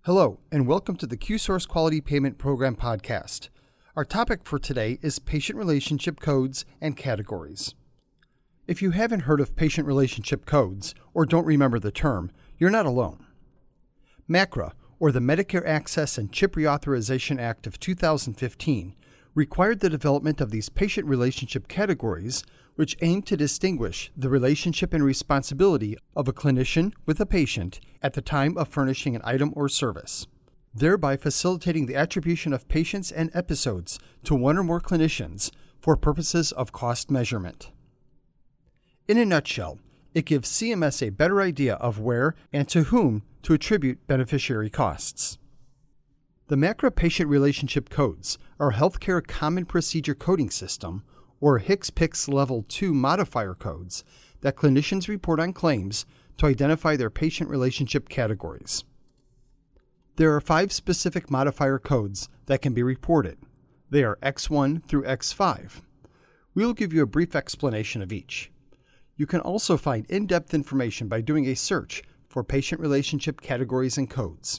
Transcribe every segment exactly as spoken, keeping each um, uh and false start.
Hello, and welcome to the Q-Source Quality Payment Program podcast. Our topic for today is patient relationship codes and categories. If you haven't heard of patient relationship codes or don't remember the term, you're not alone. MACRA, or the Medicare Access and Chip Reauthorization Act of two thousand fifteen, required the development of these patient relationship categories, which aim to distinguish the relationship and responsibility of a clinician with a patient at the time of furnishing an item or service, thereby facilitating the attribution of patients and episodes to one or more clinicians for purposes of cost measurement. In a nutshell, it gives C M S a better idea of where and to whom to attribute beneficiary costs. The MACRA Patient Relationship Codes are a Healthcare Common Procedure Coding System, or H C P C S Level two modifier codes that clinicians report on claims to identify their patient relationship categories. There are five specific modifier codes that can be reported. They are X one through X five. We will give you a brief explanation of each. You can also find in-depth information by doing a search for patient relationship categories and codes.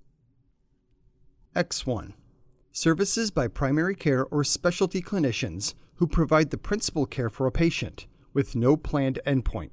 X one. Services by primary care or specialty clinicians who provide the principal care for a patient with no planned endpoint.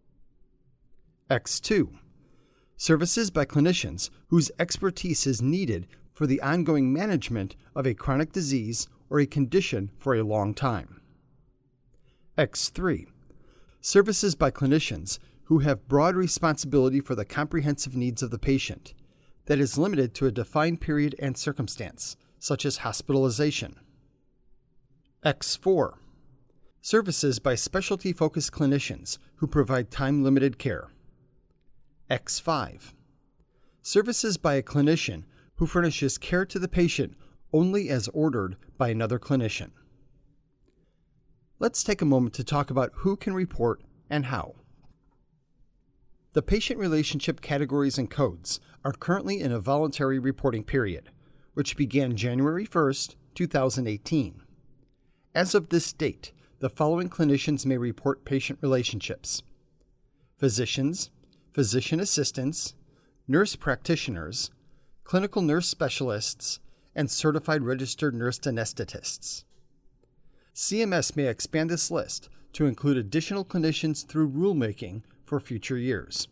X two. Services by clinicians whose expertise is needed for the ongoing management of a chronic disease or a condition for a long time. X three. Services by clinicians who have broad responsibility for the comprehensive needs of the patient that is limited to a defined period and circumstance, such as hospitalization. X four. Services by specialty-focused clinicians who provide time-limited care. X five. Services by a clinician who furnishes care to the patient only as ordered by another clinician. Let's take a moment to talk about who can report and how. The patient relationship categories and codes are currently in a voluntary reporting period, which began January first, two thousand eighteen. As of this date, the following clinicians may report patient relationships: physicians, physician assistants, nurse practitioners, clinical nurse specialists, and certified registered nurse anesthetists. C M S may expand this list to include additional clinicians through rulemaking for future years.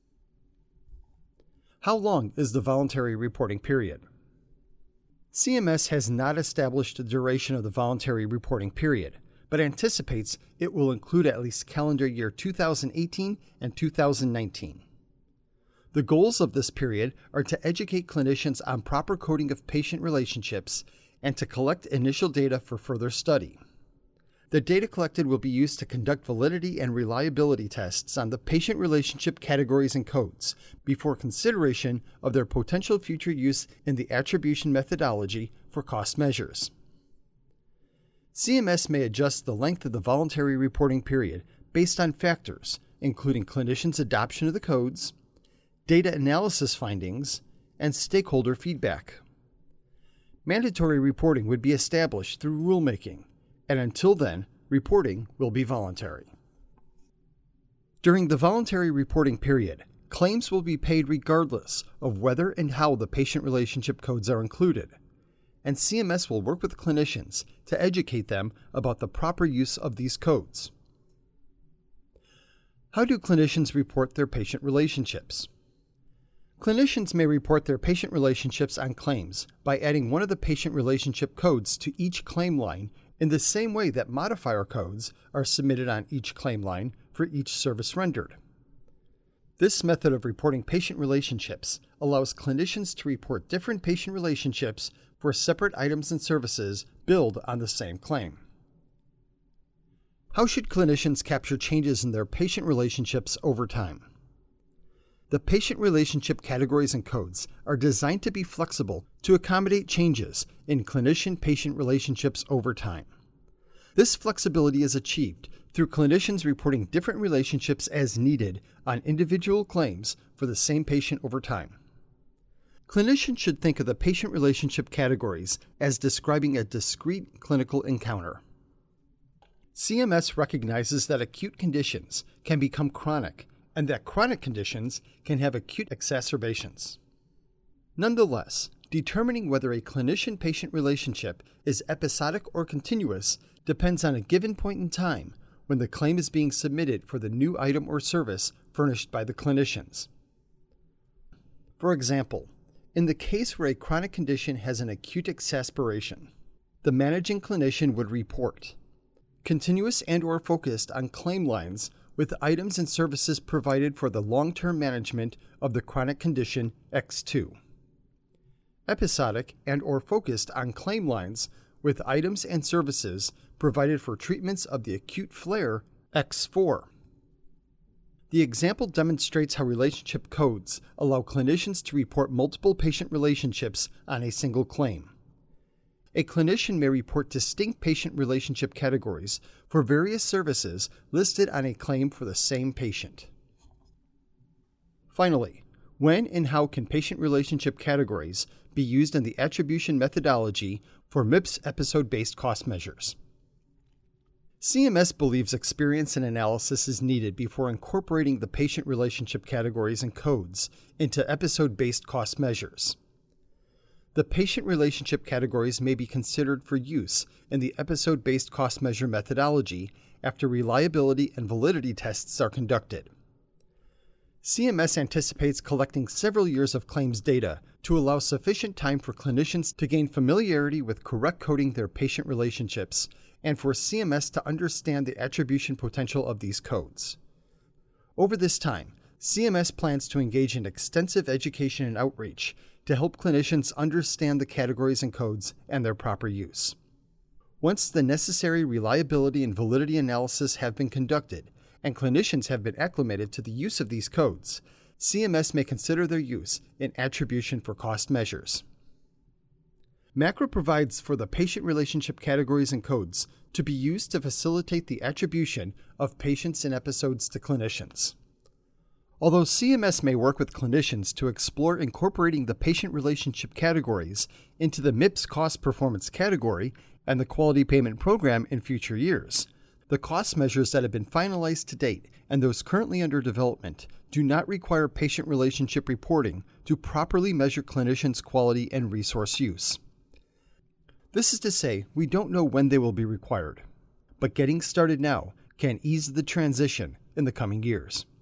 How long is the voluntary reporting period? C M S has not established the duration of the voluntary reporting period, but anticipates it will include at least calendar year two thousand eighteen and two thousand nineteen. The goals of this period are to educate clinicians on proper coding of patient relationships and to collect initial data for further study. The data collected will be used to conduct validity and reliability tests on the patient relationship categories and codes before consideration of their potential future use in the attribution methodology for cost measures. C M S may adjust the length of the voluntary reporting period based on factors including clinicians' adoption of the codes, data analysis findings, and stakeholder feedback. Mandatory reporting would be established through rulemaking, and until then, reporting will be voluntary. During the voluntary reporting period, claims will be paid regardless of whether and how the patient relationship codes are included, and C M S will work with clinicians to educate them about the proper use of these codes. How do clinicians report their patient relationships? Clinicians may report their patient relationships on claims by adding one of the patient relationship codes to each claim line in the same way that modifier codes are submitted on each claim line for each service rendered. This method of reporting patient relationships allows clinicians to report different patient relationships for separate items and services billed on the same claim. How should clinicians capture changes in their patient relationships over time? The patient relationship categories and codes are designed to be flexible to accommodate changes in clinician-patient relationships over time. This flexibility is achieved through clinicians reporting different relationships as needed on individual claims for the same patient over time. Clinicians should think of the patient relationship categories as describing a discrete clinical encounter. C M S recognizes that acute conditions can become chronic and that chronic conditions can have acute exacerbations. Nonetheless, determining whether a clinician-patient relationship is episodic or continuous depends on a given point in time when the claim is being submitted for the new item or service furnished by the clinicians. For example, in the case where a chronic condition has an acute exacerbation, the managing clinician would report continuous and/or focused on claim lines with items and services provided for the long-term management of the chronic condition X two. Episodic and/or focused on claim lines with items and services provided for treatments of the acute flare X four. The example demonstrates how relationship codes allow clinicians to report multiple patient relationships on a single claim. A clinician may report distinct patient relationship categories for various services listed on a claim for the same patient. Finally, when and how can patient relationship categories be used in the attribution methodology for M I P S episode-based cost measures? C M S believes experience and analysis is needed before incorporating the patient relationship categories and codes into episode-based cost measures. The patient relationship categories may be considered for use in the episode-based cost measure methodology after reliability and validity tests are conducted. C M S anticipates collecting several years of claims data to allow sufficient time for clinicians to gain familiarity with correct coding their patient relationships and for C M S to understand the attribution potential of these codes. Over this time, C M S plans to engage in extensive education and outreach to help clinicians understand the categories and codes and their proper use. Once the necessary reliability and validity analysis have been conducted and clinicians have been acclimated to the use of these codes, C M S may consider their use in attribution for cost measures. MACRA provides for the patient relationship categories and codes to be used to facilitate the attribution of patients and episodes to clinicians. Although C M S may work with clinicians to explore incorporating the patient relationship categories into the M I P S cost performance category and the quality payment program in future years, the cost measures that have been finalized to date and those currently under development do not require patient relationship reporting to properly measure clinicians' quality and resource use. This is to say, we don't know when they will be required, but getting started now can ease the transition in the coming years.